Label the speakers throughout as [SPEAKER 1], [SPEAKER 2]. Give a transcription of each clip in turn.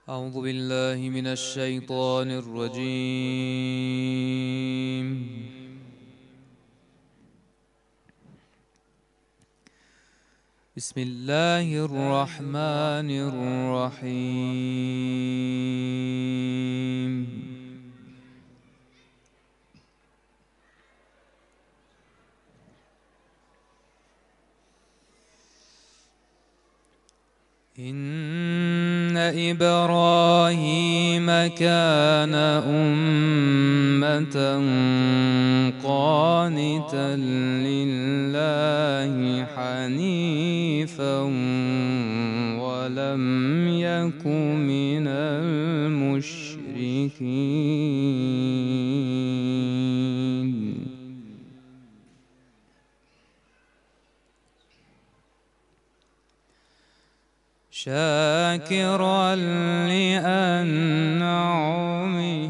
[SPEAKER 1] أعوذ بالله من الشيطان الرجيم. بسم الله الرحمن الرحيم. إن إبراهيم كان أمة قانتا لله حنيفا ولم يك من المشركين. شاكرا لأنعمه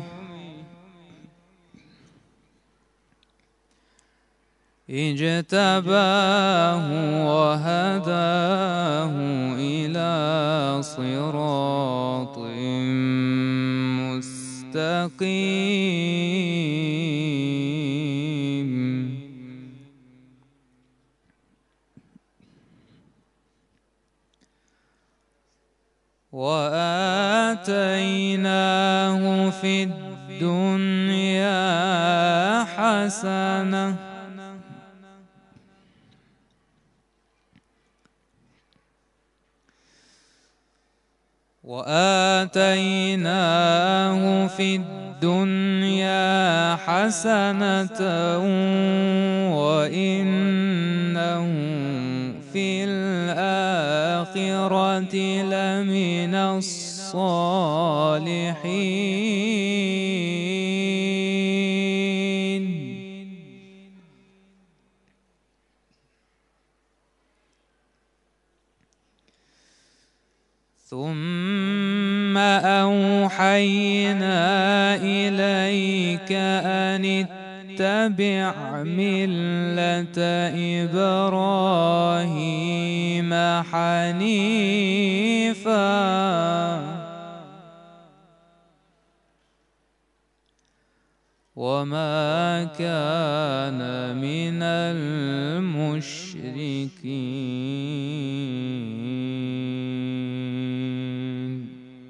[SPEAKER 1] اجتباه وهداه إلى صراط مستقيم. وآتيناه في الدنيا حسنة وإنه في الآخرة لمن الصالحين. ثم أوحينا إليك أن اتبع ملة إبراهيم حنيفا وما كان من المشركين.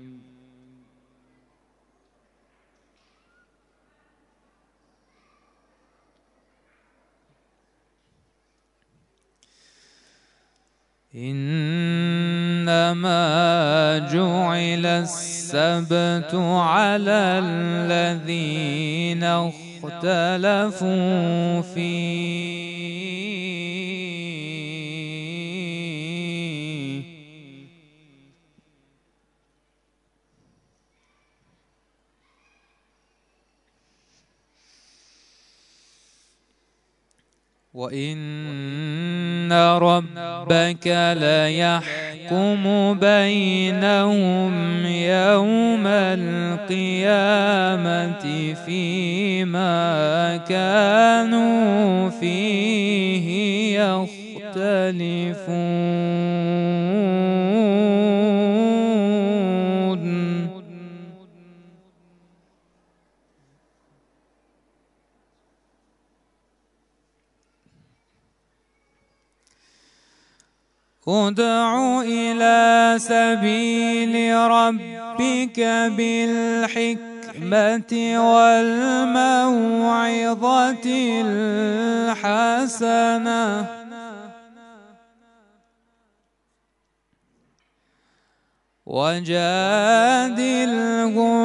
[SPEAKER 1] إنما جعل السبت على الذين اختلفوا فيه وإن ربك ليحكم بينهم يوم القيامة فيما كانوا فيه يختلفون. ادع إلى سبيل ربك بالحكمة والموعظة الحسنة وجادلهم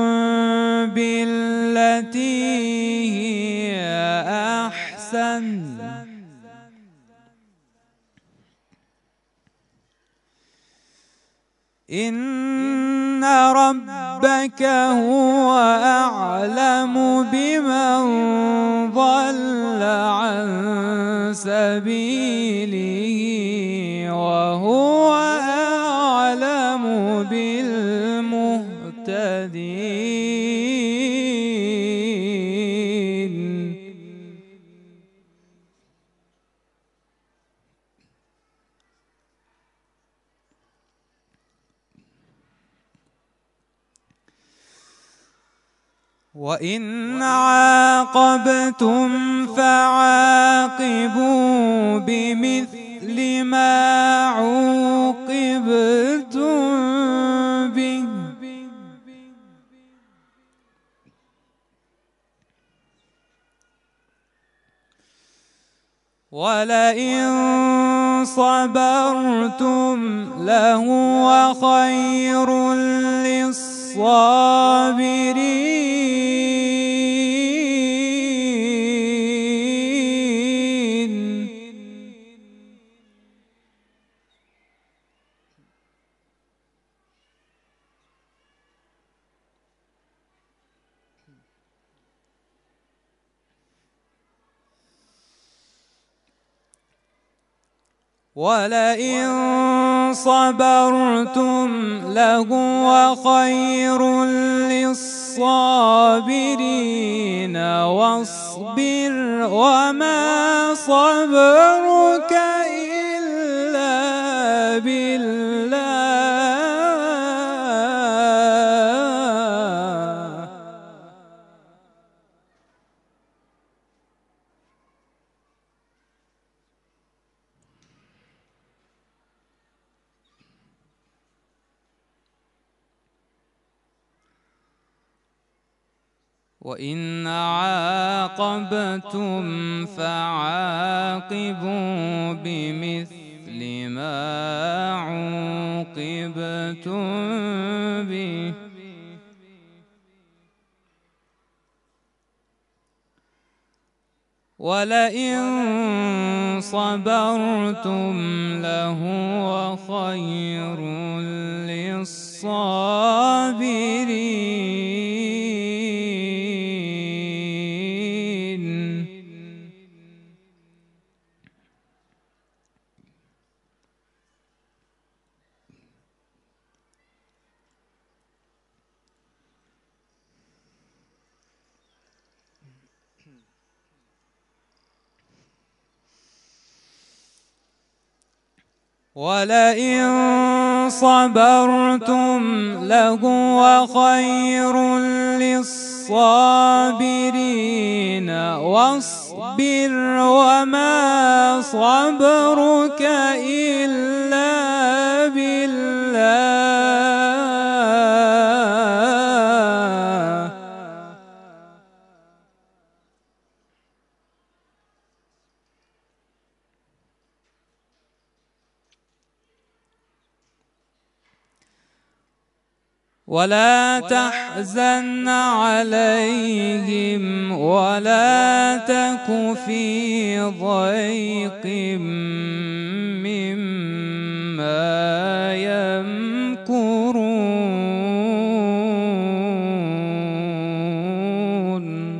[SPEAKER 1] بالتي هي أحسن إن ربك هو أعلم بمن ضل عن سبيله وهو أعلم بالمهتدين. وإن عاقبتم فعاقبوا بمثل ما عوقبتم به ولئن صبرتم لهو خير للصابرين. ولئن صبرتم لهو خير للصابرين واصبر وما صبرك إلا بالله. وإن عاقبتم فعاقبوا بمثل ما عوقبتم به ولئن صبرتم لهو خير للصابرين. ولئن صبرتم لهو خير للصابرين واصبر وما صبرك إلا بالله. ولا تحزن عليهم ولا تك في ضيق مما يمكرون.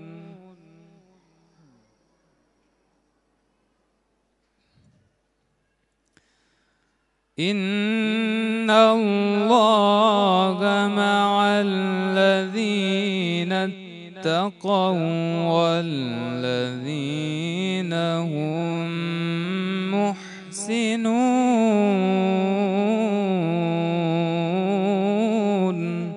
[SPEAKER 1] إن الله مع الذين اتقوا والذين هم محسنون.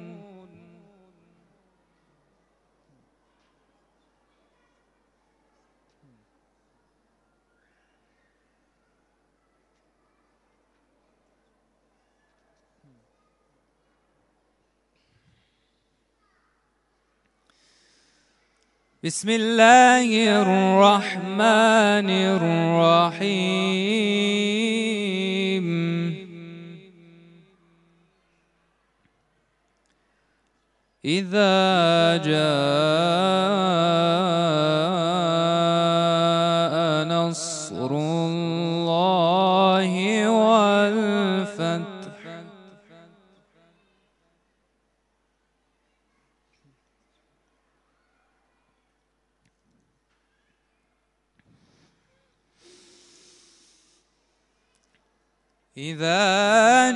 [SPEAKER 1] بسم الله الرحمن الرحيم. إذا جاء نصر الله والفتح إذا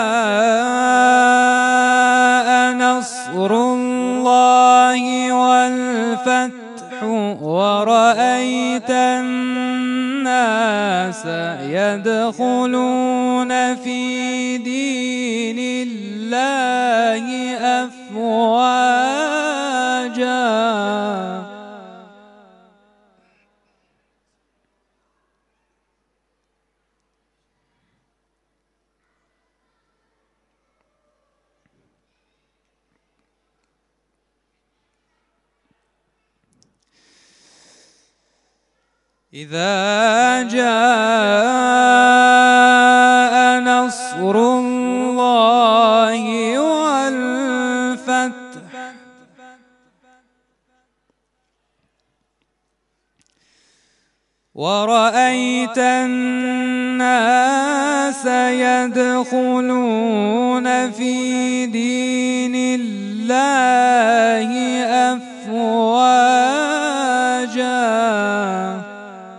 [SPEAKER 1] جاء نصر الله والفتح ورأيت الناس يدخلون في دين الله أفواجا إذا جاء نصر الله والفتح ورأيت الناس يدخلون في دين الله أفواجا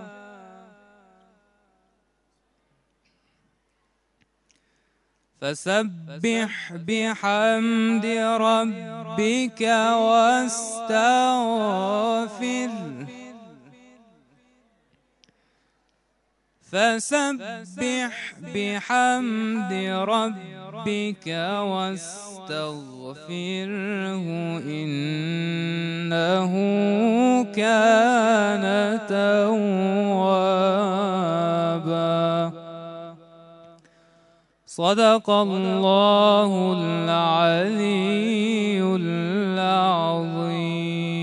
[SPEAKER 1] فسبح بحمد ربك واستغفره فسبح بحمد ربك واستغفره إنه كان توابا. صدق الله العلي العظيم.